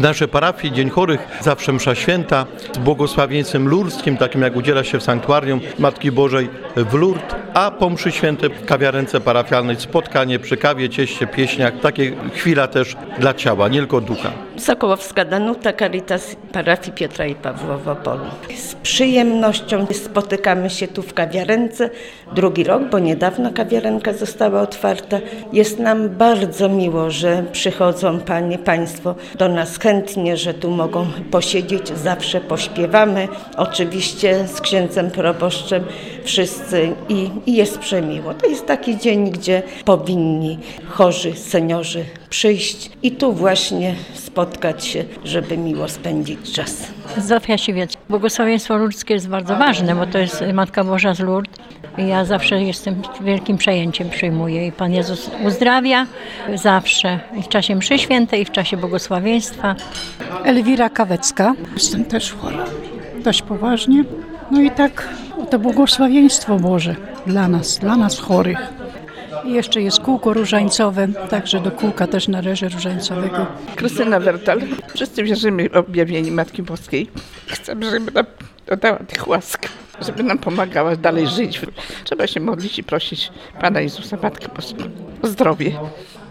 naszej parafii Dzień Chorych zawsze msza święta z błogosławieństwem lurskim, takim jak udziela się w sanktuarium Matki Bożej w Lourdes, a po mszy świętej w kawiarence parafialnej spotkanie przy kawie, cieście, pieśniach. Takie chwila też dla ciała, nie tylko ducha. Sokołowska Danuta, Caritas parafii Piotra i Pawła w Opolu. Z przyjemnością spotykamy się tu w kawiarence. Drugi rok, bo niedawno kawiarenka została otwarta. Jest nam bardzo miło, że przychodzą panie, państwo do nas chętnie, że tu mogą posiedzieć. Zawsze pośpiewamy. Oczywiście z księdzem proboszczem wszyscy i jest przemiło. To jest taki dzień, gdzie powinni chorzy, seniorzy przyjść i tu właśnie spotkać się, żeby miło spędzić czas. Zofia Siwiec. Błogosławieństwo ludzkie jest bardzo ważne, bo to jest Matka Boża z Lourdes. Ja zawsze jestem wielkim przejęciem przyjmuję i Pan Jezus uzdrawia zawsze i w czasie mszy świętej i w czasie błogosławieństwa. Elwira Kawecka. Jestem też chora, dość poważnie. No i tak to błogosławieństwo Boże dla nas chorych. I jeszcze jest kółko różańcowe, także do kółka też należy różańcowego. Krystyna Wertal. Wszyscy wierzymy w objawienie Matki Boskiej. Chcemy, żeby nam dodała tych łask, żeby nam pomagała dalej żyć. Trzeba się modlić i prosić Pana Jezusa, Matkę Boską o zdrowie.